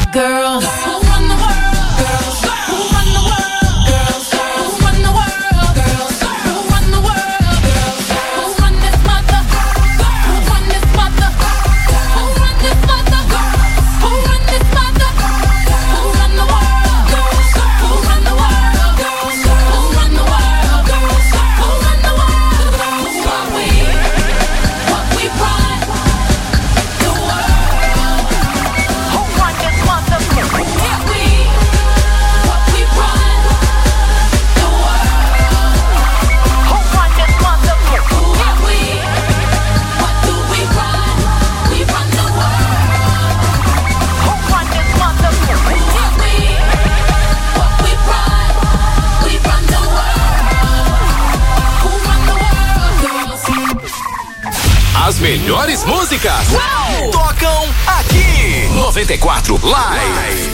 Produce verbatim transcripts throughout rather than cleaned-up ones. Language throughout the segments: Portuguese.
Girls who run the world, girls who run the world, girls who run the world, girls who run the world, girls who run this mother, who run this mother, who run this mother, who run this mother, who run the world, girls who run the world, girls who run the world, girls who run the world, girls what we, what we run the world. Who run this mother? Yeah, we, what we run the world. Who run this mother? Yeah, we, what do we run? We run the world. Who run this mother? Yeah, we, what we run? We run the world. Who run the world? Girls. As melhores músicas tocam aqui. noventa e quatro Live.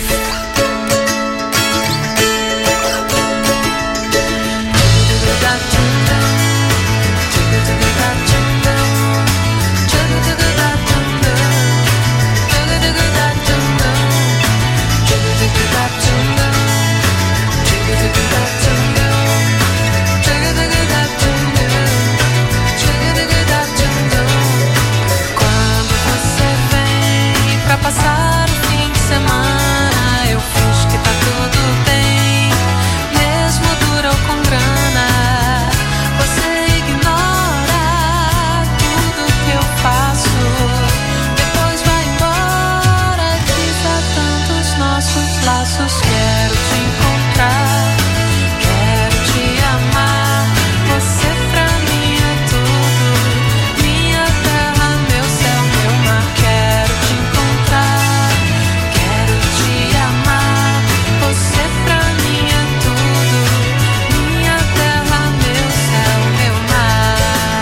Quando você vem pra passar o fim de semana, eu finjo que tá tudo bem, mesmo dura ou com grana. Você ignora tudo que eu faço, depois vai embora, desatando os nossos laços. Quero te encontrar, quero te amar, você pra mim é tudo, minha terra, meu céu, meu mar. Quero te encontrar, quero te amar, você pra mim é tudo, minha terra, meu céu, meu mar.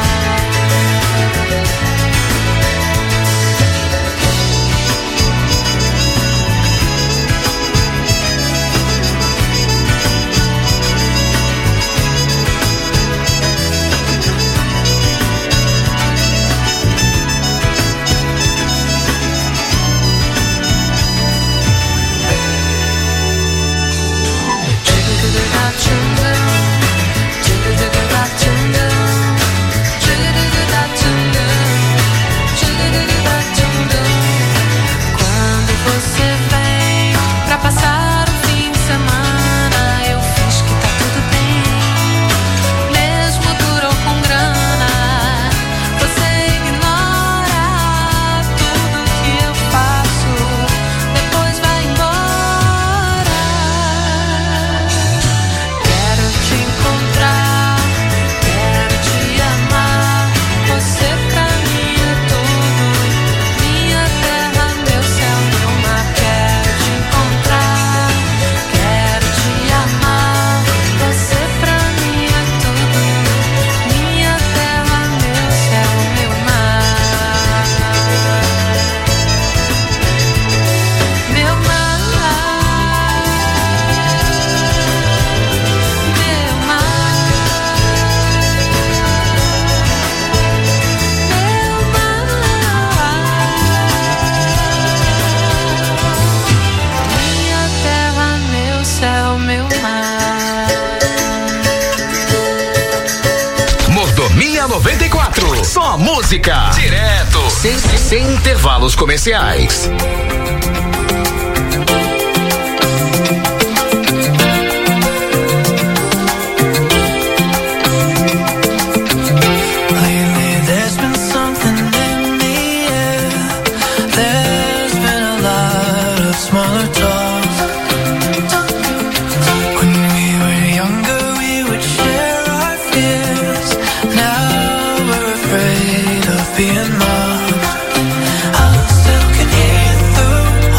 Quando você vem pra passar o fim de semana, eu finjo que tá tudo bem, mesmo dura ou com grana. Você ignora tudo que eu faço, depois vai embora. Quero te encontrar, quero te amar, você pra mim é tudo, minha terra, meu céu, meu mar. Quero te encontrar, quero te amar, você pra mim é tudo, minha terra, meu céu, meu mar. Meu mar, meu mar, meu mar, minha terra, meu céu, meu mar. Mordomia noventa e quatro. Só música. Direto. Sem, sem intervalos comerciais. Lately there's been something in the air. There's been a lot of smaller talk. When we were younger we would share our fears. Now we're afraid of being lost. I still can hear you through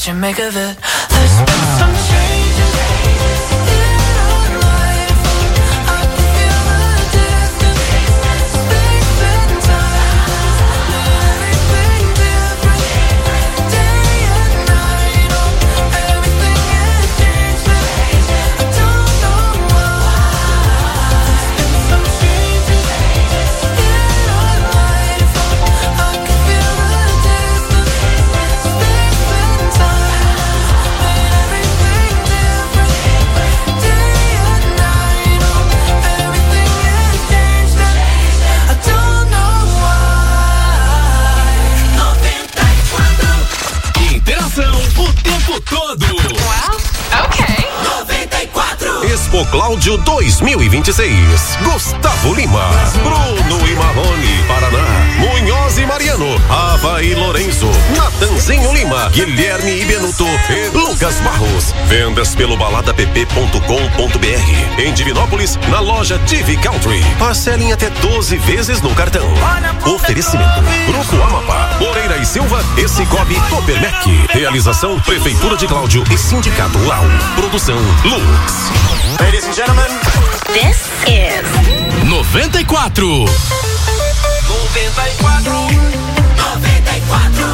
what you make of it. There's been some changes in our life. I can feel the distance, space and time. Everything different, day and night. Oh, everything has changed, but I don't know why. There's been some changes in our life. I can feel the distance, space and time. Everything different, day and night. Oh, everything has changed, and I don't know why. noventa e quatro Interação o tempo todo. Well, okay. noventa e quatro. Expo Cláudio dois mil e vinte e seis. Gustavo Lima, Bruno e Marrone, Paraná, Munhoz e Mariano, Ava e Lorenzo, Natanzinho Lima, Guilherme e Benuto e Lucas Barros. Vendas pelo balada p p ponto com ponto b r. Em Divinópolis, na loja T V Country. Parcelem até doze vezes no cartão. Oferecimento: Grupo Amapá, Moreira e Silva e Cicobi Copermec. Realização: Prefeitura de Cláudio e Sindicato Lau. Produção Lux. Ladies and gentlemen, This is noventa e quatro. noventa e quatro. noventa e quatro.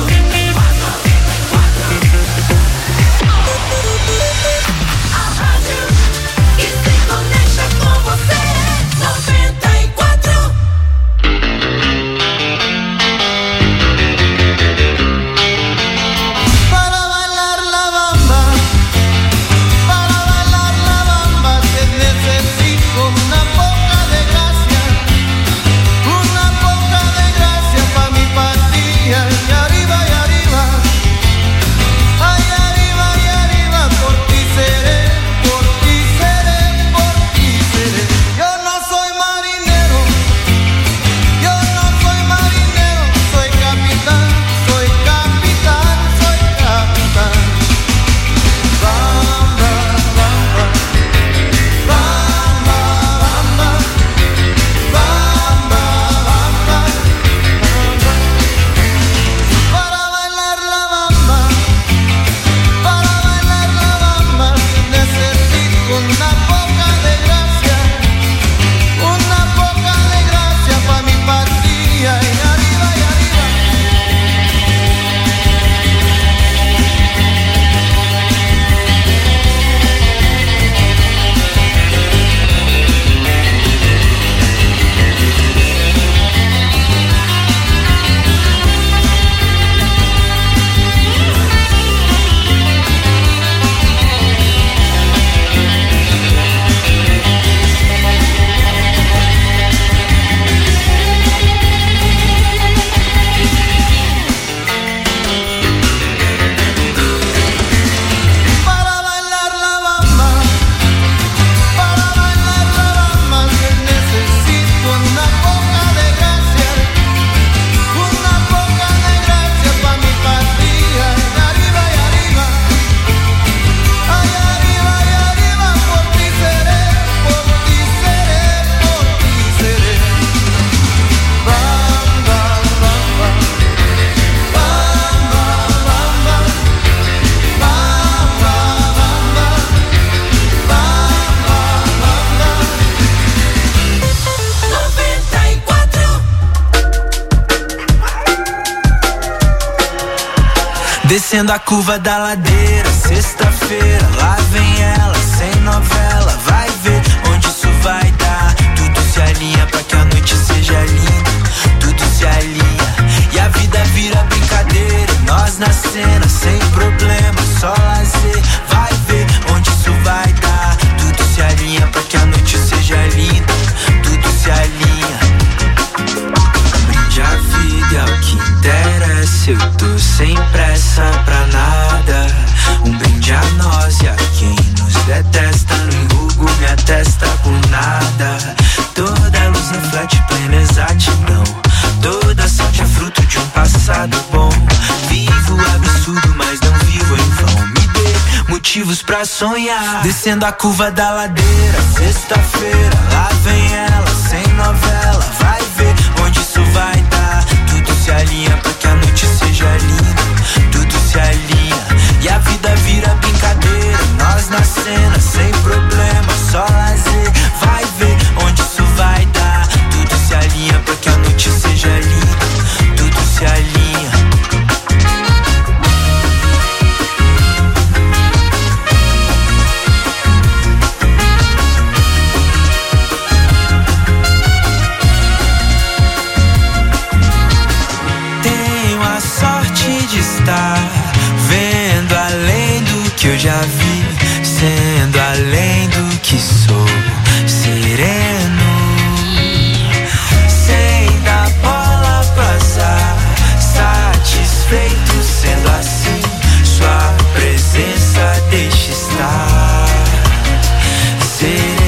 a rádio que se conecta com você. noventa e quatro. Para bailar la bamba, para bailar la bamba, te necesito una poca de gracia, una poca de gracia pa' mi patilla. Y arriba y arriba, ay arriba y arriba, por ti seré, por ti seré, por ti seré. Yo no soy marinero, yo no soy marinero, soy capitán, soy capitán, soy capitán. Bamba, bamba, bamba, bamba, bamba, bamba, para bailar la bamba, para bailar la bamba, necesito una poca de gracia, una poca de gracia pa' mi patria. Y arriba y arriba. Para bailar la bamba, para bailar la bamba, necesito una poca de gracia, una poca de gracia pa' mi patria. Y arriba y arriba, ay arriba y arriba, por ti seré, por ti seré, por ti seré. Bamba, bamba, bamba, bamba, bamba, bamba, bamba, bamba. noventa e quatro. Descendo a curva da ladeira, sexta-feira, lá vem ela, sem novela, vai ver onde isso vai dar. Tudo se alinha pra que a noite seja linda, tudo se alinha e a vida vira brincadeira. Nós na cena, sem problema, só lazer, vai ver onde isso vai dar. Tudo se alinha pra que a noite seja linda, tudo se alinha. Brinde a vida, é o que interessa. Eu tô sem pressa pra nada. Um brinde a nós e a quem nos detesta. Não enrugo minha testa por nada. Toda luz reflete plena exatidão. Toda sorte é fruto de um passado bom. Vivo absurdo, mas não vivo em vão. Me dê motivos pra sonhar. Descendo a curva da ladeira, sexta-feira, lá vem ela, sem novela, vai ver onde isso vai dar. Tudo se alinha pra que a noite seja linda, tudo se alinha e a tenho a sorte de estar vendo além do que eu já vi, sendo além do que sou, sereno, sem dar bola pro azar, satisfeito sendo assim, sua presença deixa estar sereno.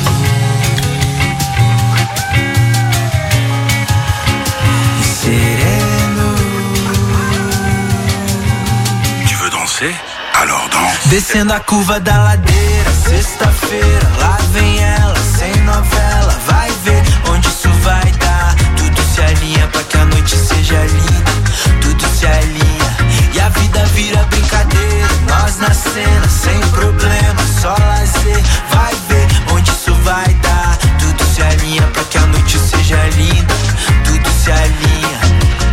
Alors danse. Descendo a curva da ladeira, sexta-feira, lá vem ela, sem novela, vai ver onde isso vai dar. Tudo se alinha pra que a noite seja linda, tudo se alinha e a vida vira brincadeira. Nós na cena, sem problema, só lazer, vai ver onde isso vai dar. Tudo se alinha pra que a noite seja linda, tudo se alinha.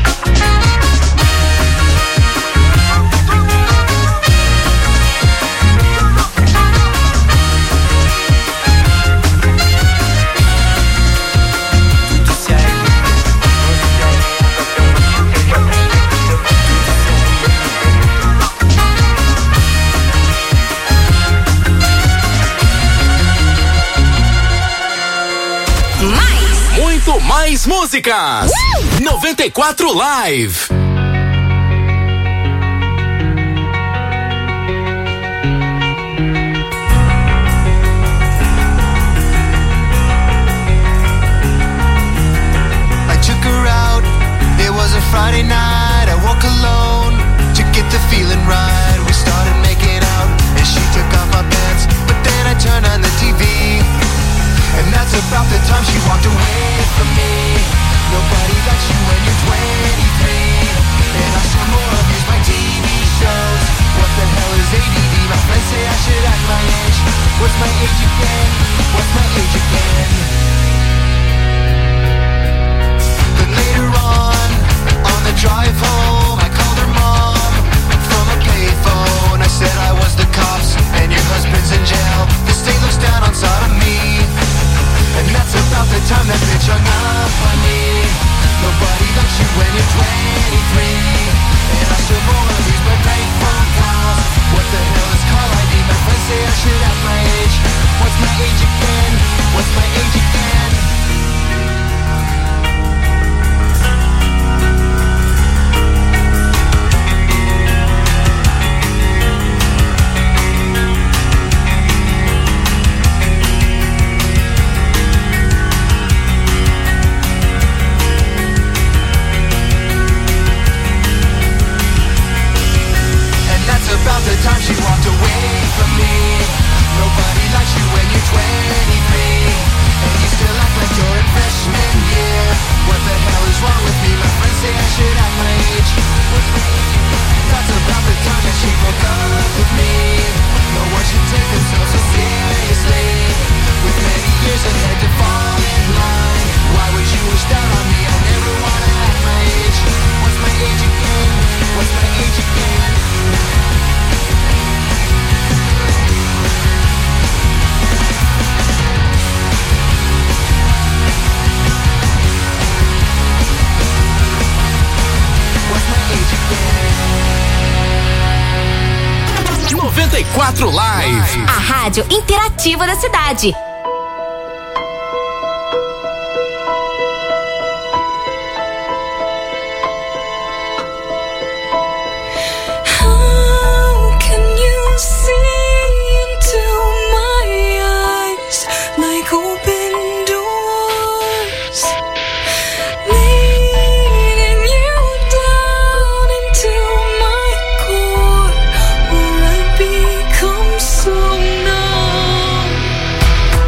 Mais músicas. Uh! noventa e quatro Live. I took her out. It was a Friday night. I woke alone to get the feeling right. We started making out and she took off my pants, but then I turned on the T V. And that's about the time she walked away from me. Nobody likes you when you're twenty-three. And I saw more of these my T V shows. What the hell is A D D? My friends say I should act my age. What's my age again? What's my age again? Then later on, on the drive home, I called her mom from a payphone. I said I was the cops and your husband's in jail. The state looks down on sodomy. And that's about the time that bitch hung up on me. Nobody likes you when you're twenty-three. And I still more of these but night phone calls. What the hell is call I D? My friends say I should have my age. What's my age again? What's my age again? About the time she walked away from me. Nobody likes you when you're twenty-three. And you still act like you're in freshman year. What the hell is wrong with me? My friends say I should act my age. That's about the time that she broke up with me. No one should take themselves so seriously. With many years ahead to fall in line. Why would you wish down on me? I never wanna act my age. What's my age again? What's my age again? noventa e quatro Live. A rádio interativa da cidade. So numb.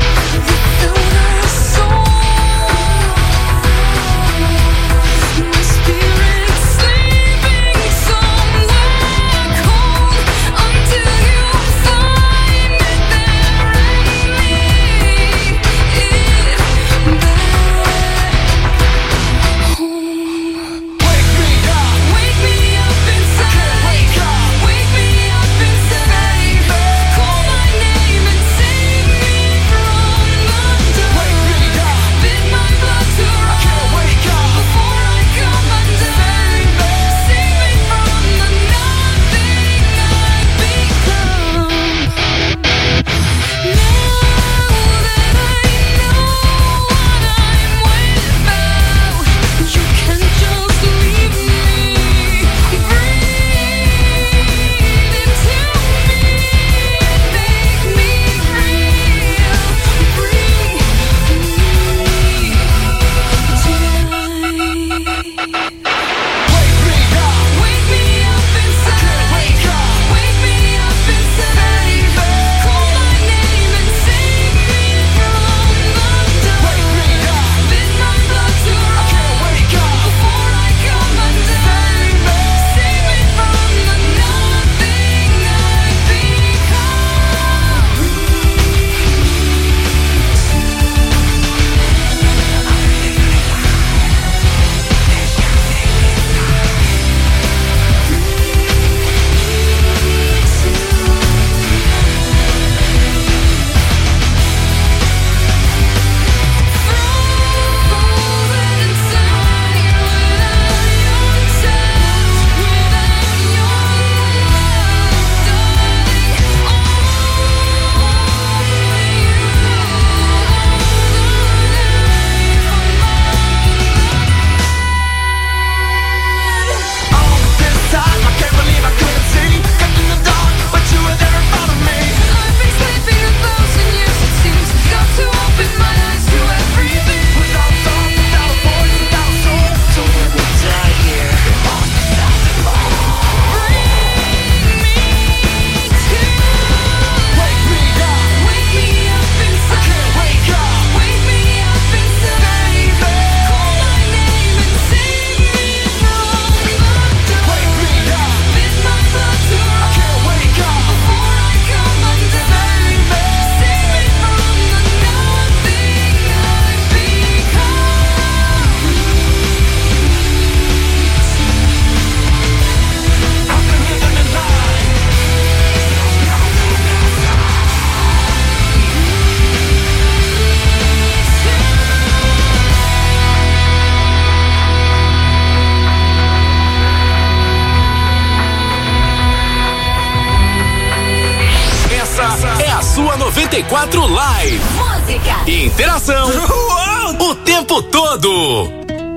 noventa e quatro Live. Música. Interação. O tempo todo.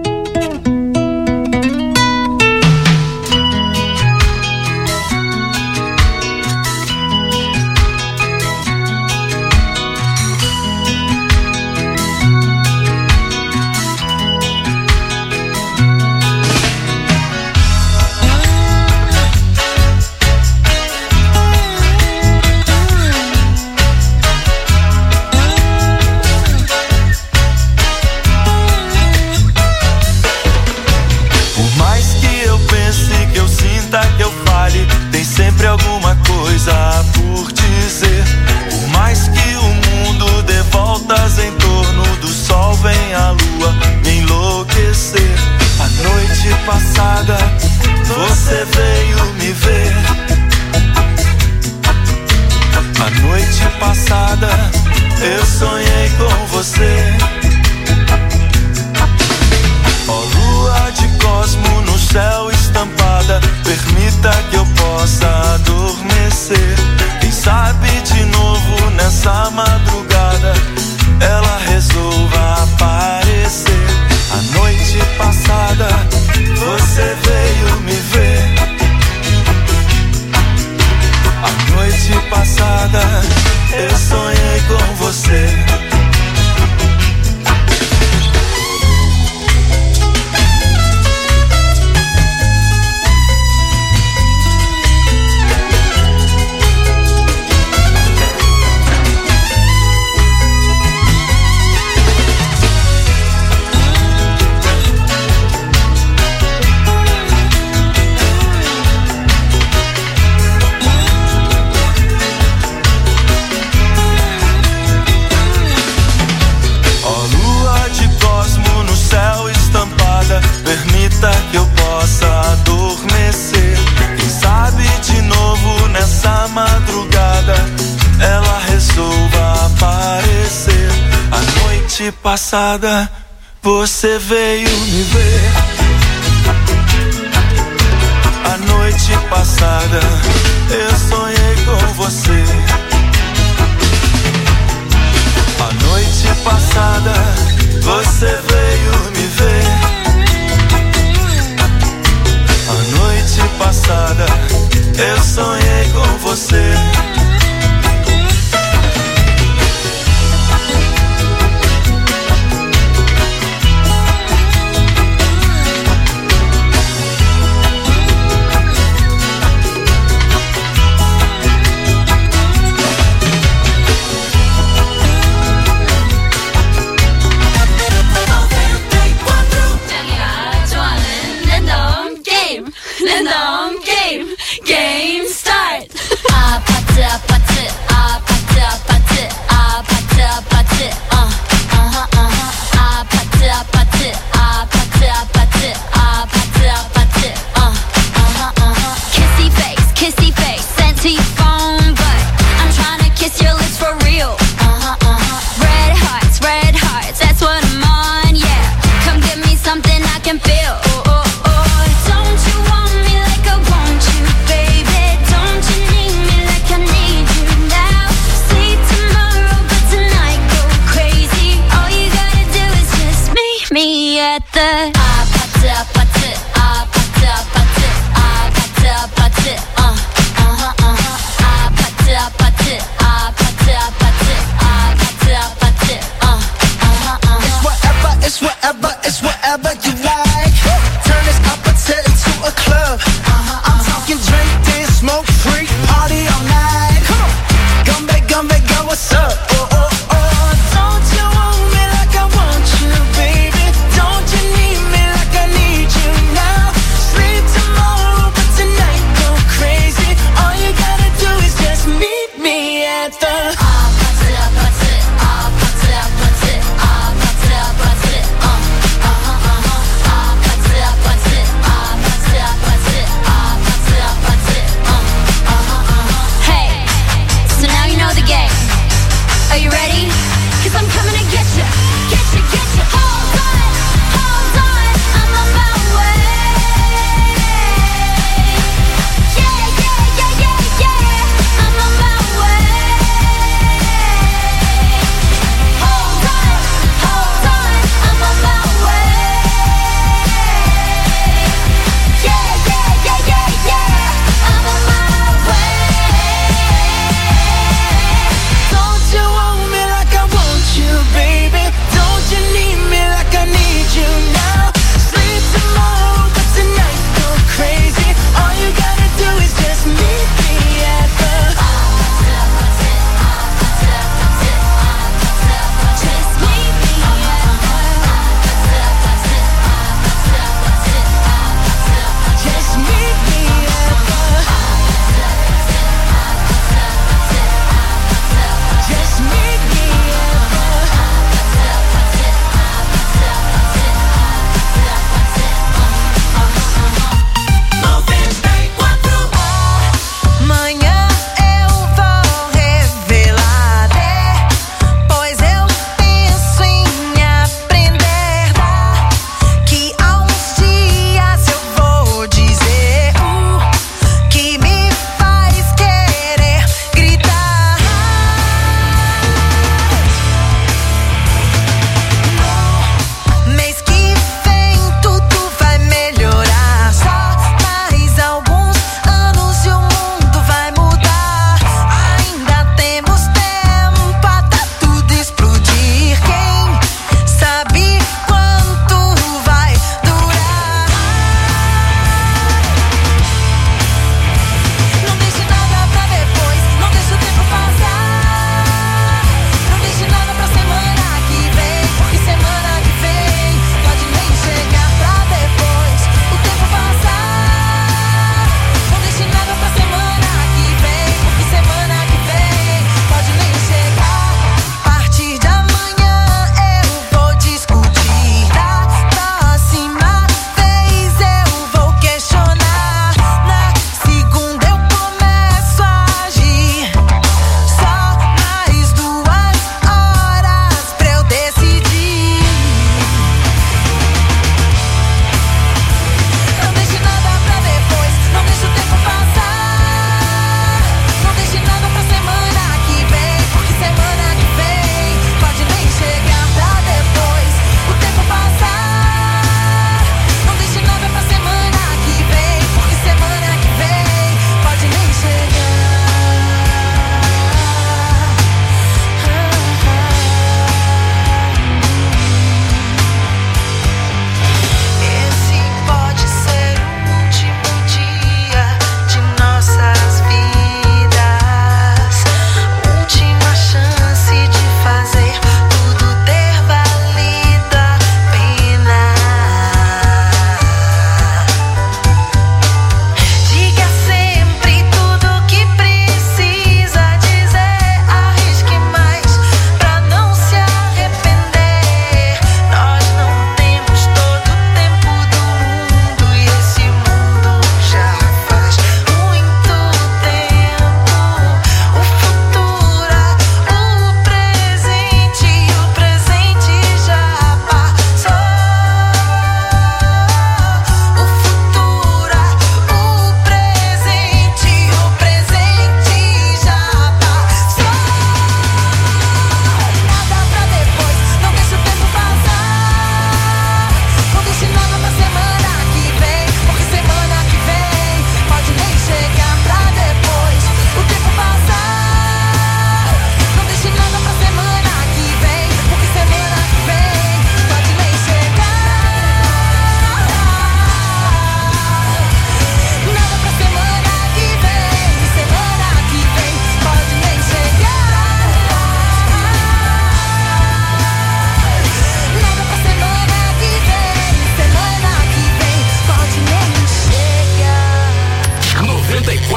Tem sempre alguma coisa por dizer. Por mais que o mundo dê voltas em torno do sol, vem a lua me enlouquecer. A noite passada você veio me ver. A noite passada eu sonhei com você. Ó lua de cosmo no céu estampada, permita que eu possa adormecer. Quem sabe de novo nessa madrugada ela resolva aparecer. A noite passada você veio me ver. A noite passada eu sonhei com você. Permita que eu possa adormecer. Quem sabe de novo nessa madrugada ela resolva aparecer. A noite passada você veio me ver. A noite passada eu sonhei com você. A noite passada você veio me ver. A noite passada eu sonhei com você. Random game, game start. Ah, pata, pata, ah, pata, pata, ah, pata, pata, uh, uh-huh, uh-huh. Ah, pata, pata, ah, pata, pata, ah, pata, pata, uh, uh-huh, uh-huh. Kissy face, kissy face, sent to your phone, but I'm trying to kiss your lips for real. Uh-huh, uh-huh. Red hearts, red hearts, that's what I'm on, yeah. Come give me something I can feel. Oh, oh, oh. Don't you want me like I want you, baby?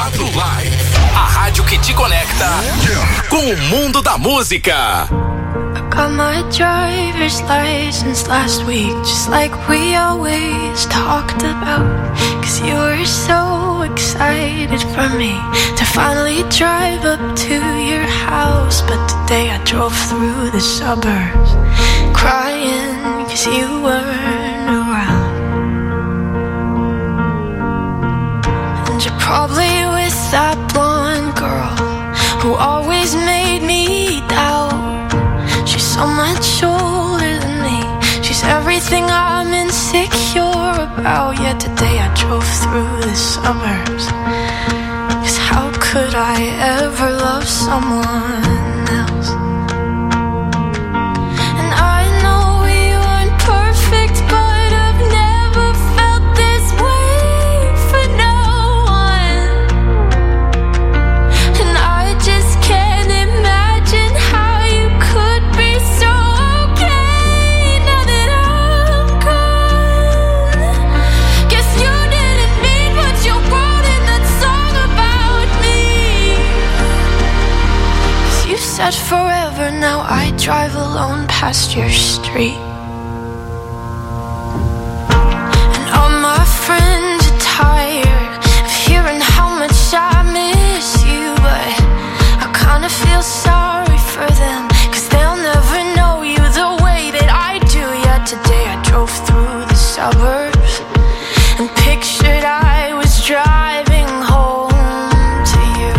quatro Live. A rádio que te conecta com o mundo da música. Got my driver's license last week, just like we always talked about. Cause you were so excited for me to finally drive up to your house. But today I drove through the suburbs crying cause you weren't around. And you're probably with that blonde girl who always made me doubt. She's so much older than me. She's everything I'm insecure about. Yet today I drove through the suburbs. Cause how could I ever love someone else? And I know we weren't perfect, but I've never felt this way for no one. And I just can't imagine how you could be so okay now that I'm gone. Guess you didn't mean what you wrote in that song about me. 'Cause you said forever, now I drive alone past your street. And all my friends are tired of hearing how much I miss you, but I kinda feel sorry for them, cause they'll never know you the way that I do. Yet today I drove through the suburbs and pictured I was driving home to you.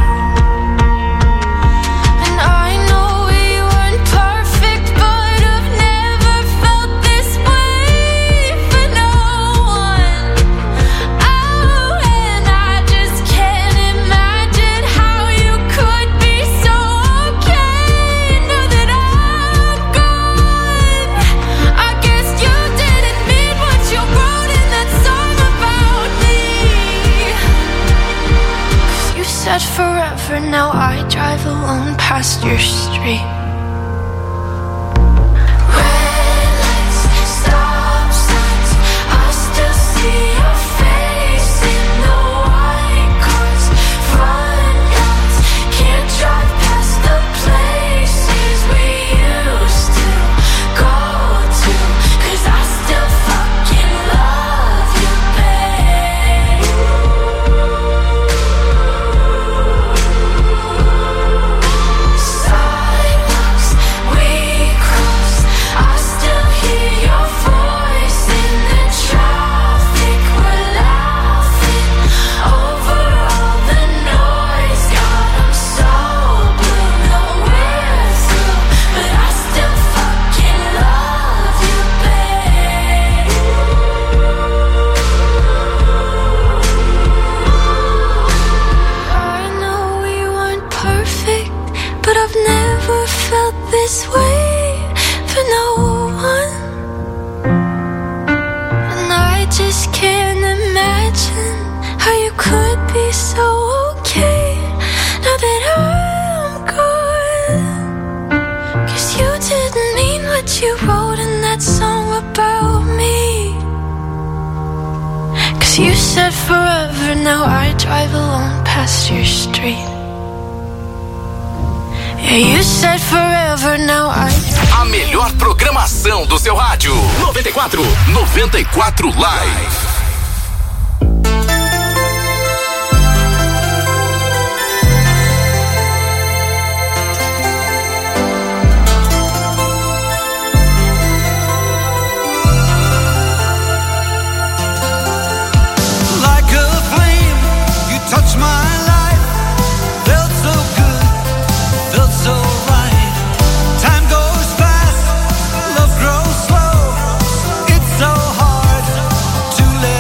And I know we weren't perfect, but I've never felt this way for no one. Oh, and I just can't imagine how you could be so okay now that I'm gone. I guess you didn't mean what you wrote in that song about me. 'Cause you said forever, now I drive alone past your street. Red lights, stop signs, I still see your face in the white cars, front yards. Can't drive past the places we used to go to, 'cause I still fucking love you, babe. Sidewalks we crossed, I still hear your voice in the traffic. We're laughing over all the noise. God, I'm so blue, no we're through, but I still fucking love you, babe. I know we weren't perfect, but I've never felt this way for no one. And I just can't imagine how you could be so okay now that I'm gone. 'Cause you didn't mean what you wrote in that song about me. 'Cause you said forever, now I drive alone past your street. Yeah, you said forever, now I A melhor programação do seu rádio. noventa e quatro. noventa e quatro Live. Like a flame, you touch my life. Felt so good, felt so right. Time goes fast, love grows slow. It's so hard to let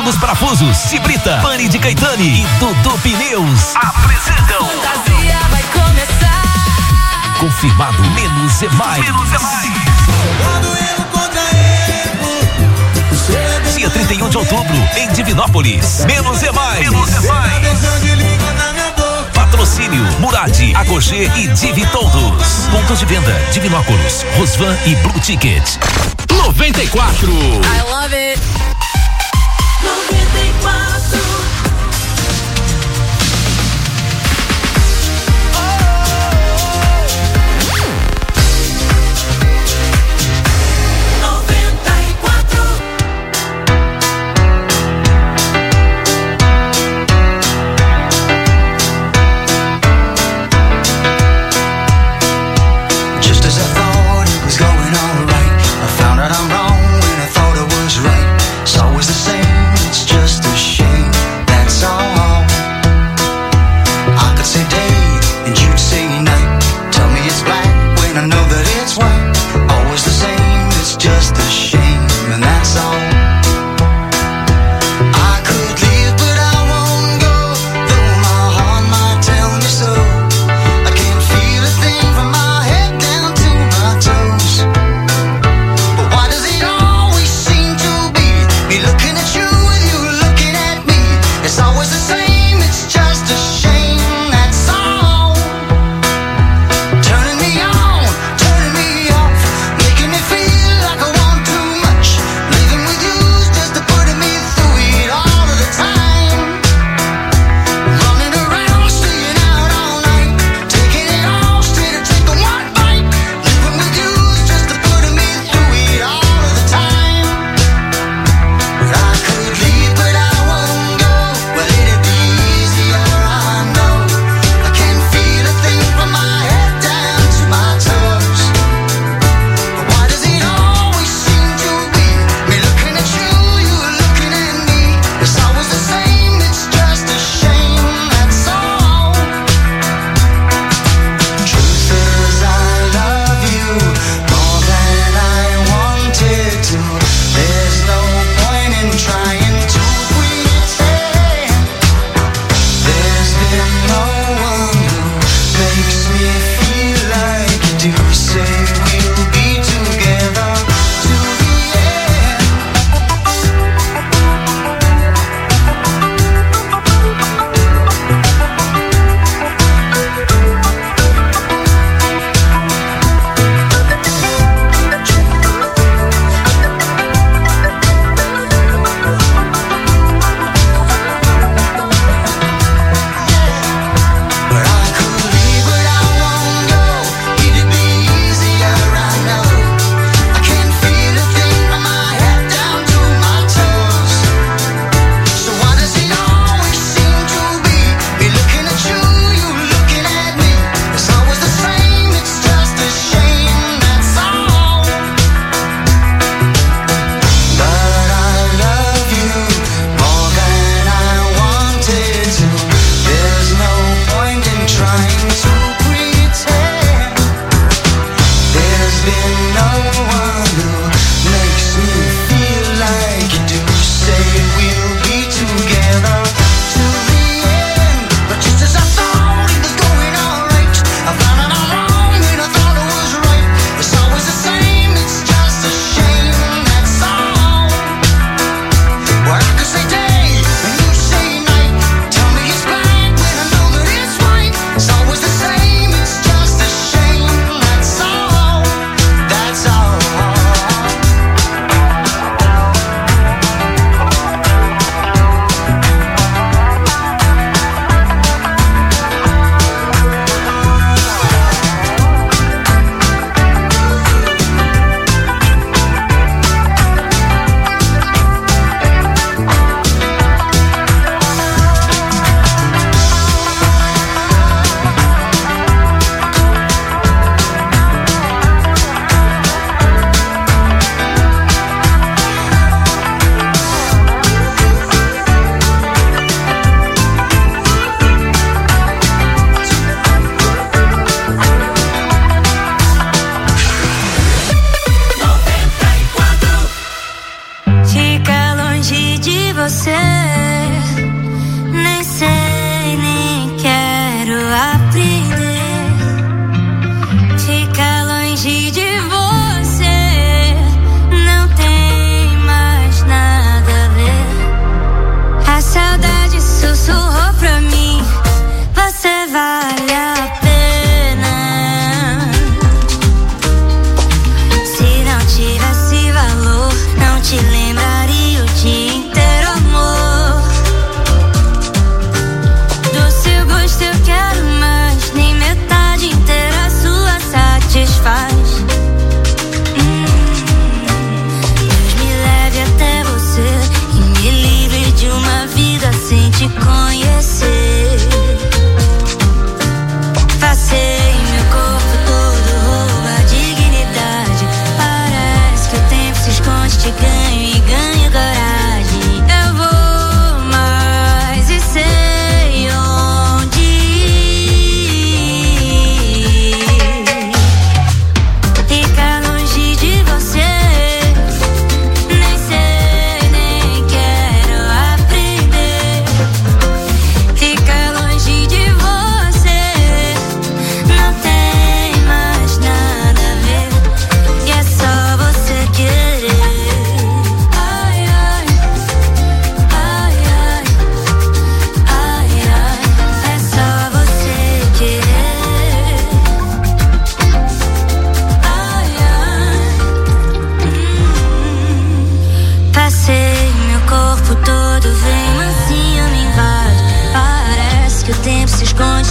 dos Parafusos, Cibrita, Pane de Caetani e Dudu Pneus apresentam Fantasia vai começar. Confirmado Menos é Mais. Menos é Mais. Dia trinta e um de outubro, em Divinópolis. Menos é Mais. Menos é Mais. Patrocínio Murad, Agogê e Divi Todos. Pontos de venda: Divinópolis, Rosvan e Blue Ticket. noventa e quatro. I love it. noventa e quatro. But I could leave, but I won't go. It'd be easier.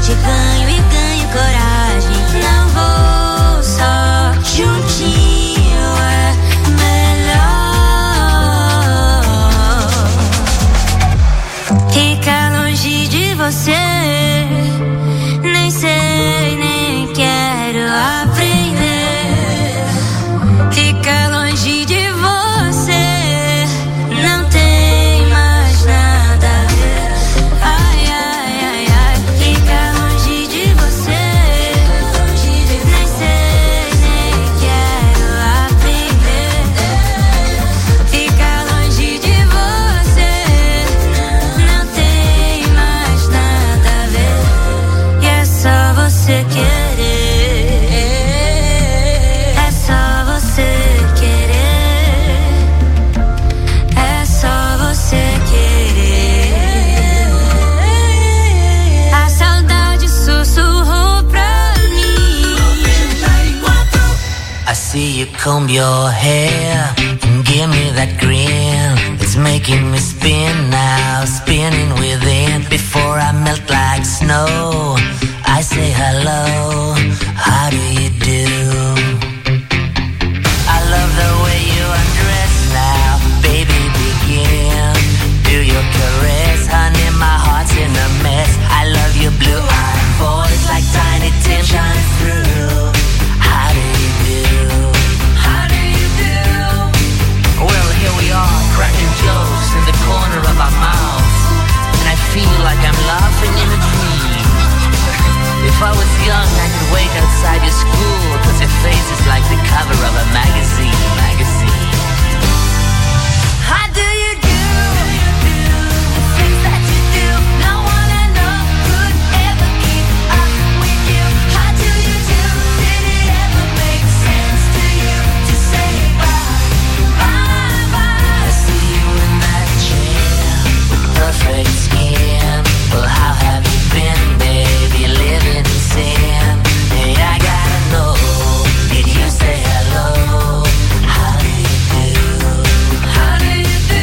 te ganho e ganho coragem. Não vou só juntinho, é melhor. Ficar longe de você, nem sei, nem quero aprender. Ficar longe de você, não tem mais nada a ver. Ai, ai, ai, ai. Ficar longe de você, nem sei, nem quero aprender. Ficar longe de você, não tem mais nada a ver. E é só você querer, é só você querer, é só você querer. A saudade sussurrou pra mim. I see you comb your hair and give me that grin. It's making me spin now, spinning within. Before I melt like snow, I say hello, how do you do? I love the way you undress now, baby begin. Do your caress, honey, my heart's in a mess. I love your blue-eyed voice like Tiny Tim shining through. How do you do? How do you do? Well, here we are, cracking jokes in the corner of our mouths, and I feel like I'm laughing in a dream. If I was young, I could wait outside your school, cause your face is like the cover of a magazine, magazine. How do you do? The things that you do, no one I know could ever keep up with you. How do you do? Did it ever make sense to you to say bye, bye, bye? I see you in that chair with perfect skin. Well, how have you been, baby? Living in sin. Hey, I gotta know, did you say hello? How do you do? How do you do?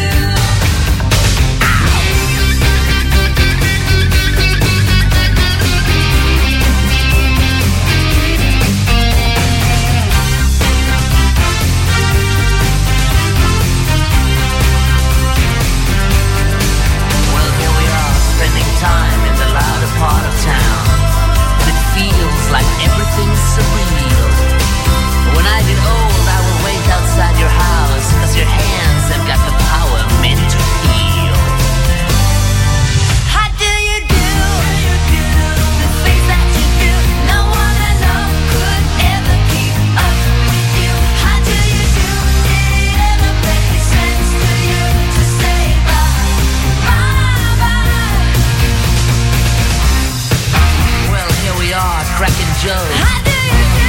Well, here we are, spending time in the louder part of town, and it feels like everything's surreal. When I get old, I will wait outside your house, cause your hands have got the power meant to heal. How do you do? The things that you do, no one I know could ever keep up with you. How do you do? Did it ever make sense to you to say bye, bye, bye? Well, here we are, cracking jokes. How do you do?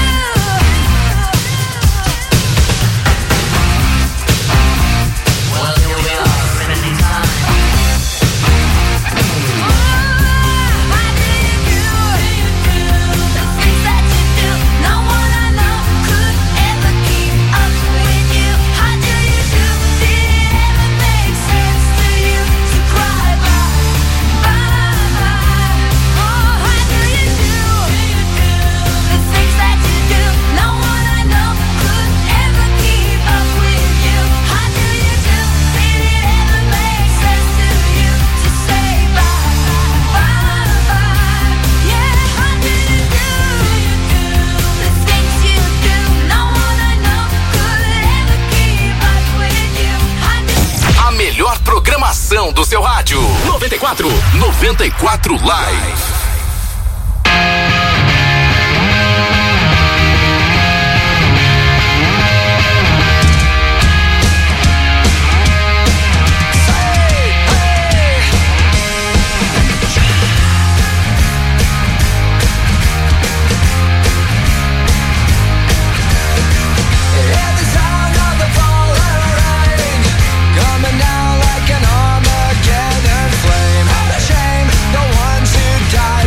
Well, here we are, spending time. How do you do? The things that you do, no one I know could ever keep up with you. How do you do? Did it ever make sense to you to cry bye, bye, bye? Oh, how do you do? The things that you do, no one I know could ever keep up with you. How do you do? Did it ever make sense to you to say bye, bye, bye? Yeah, how do you do? The things you do, no one I know could ever keep up with you. How do A melhor programação do seu rádio. noventa e quatro, noventa e quatro Live. Every sound of the falling rain coming down like an Armageddon flame. The shame, the ones who die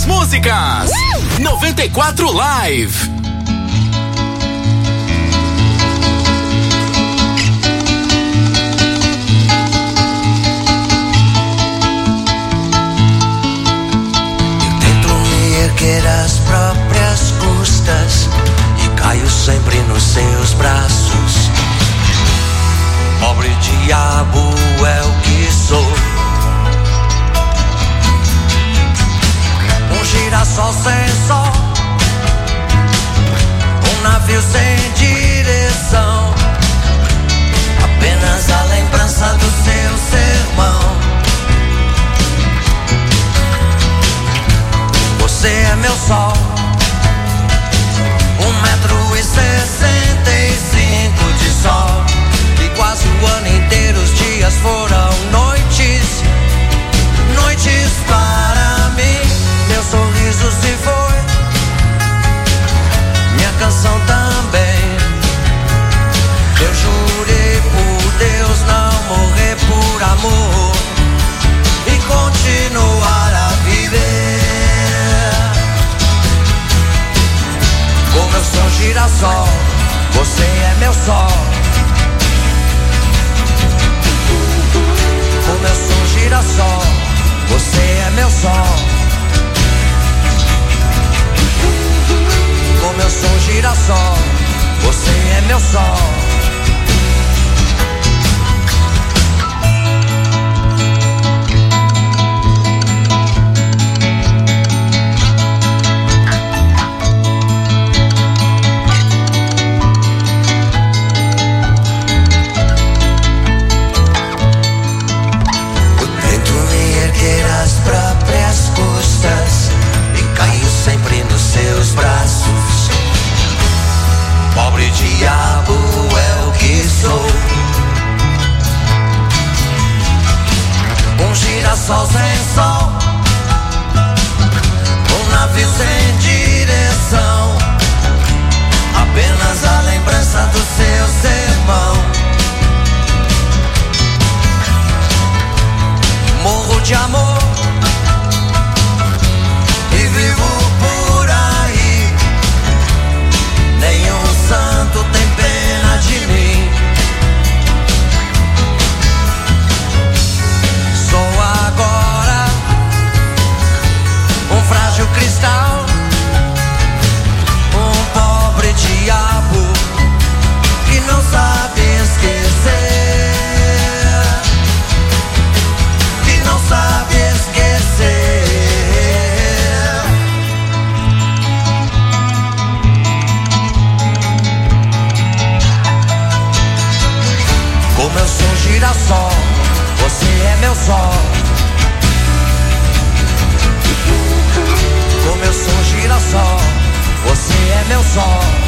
músicas. noventa e quatro Live. Eu tento me erguer às próprias custas e caio sempre nos seus braços. Pobre diabo é o que sou. Um girassol sem sol, um navio sem direção, apenas a lembrança do seu sermão. Você é meu sol, um metro e sessenta e cinco de sol, e quase o ano inteiro os dias foram noites, noites para mim. Meu sorriso se foi, minha canção também. Eu jurei por Deus não morrer por amor e continuar a viver. Como eu sou girassol, você é meu sol. Como eu sou girassol, você é meu sol. Como eu sou girassol, você é meu sol. Eu tento me erguer às próprias custas e caio sempre nos seus braços. Pobre diabo é o que sou. Um girassol sem sol, um navio sem direção, apenas a lembrança do seu sermão. Morro de amor e vivo por aí. Nenhum santo tem pena de mim. Sou agora um frágil cristal, um pobre diabo que não sabe esquecer, que não sabe esquecer. Como eu sou girassol, você é meu sol. Como eu sou girassol, você é meu sol.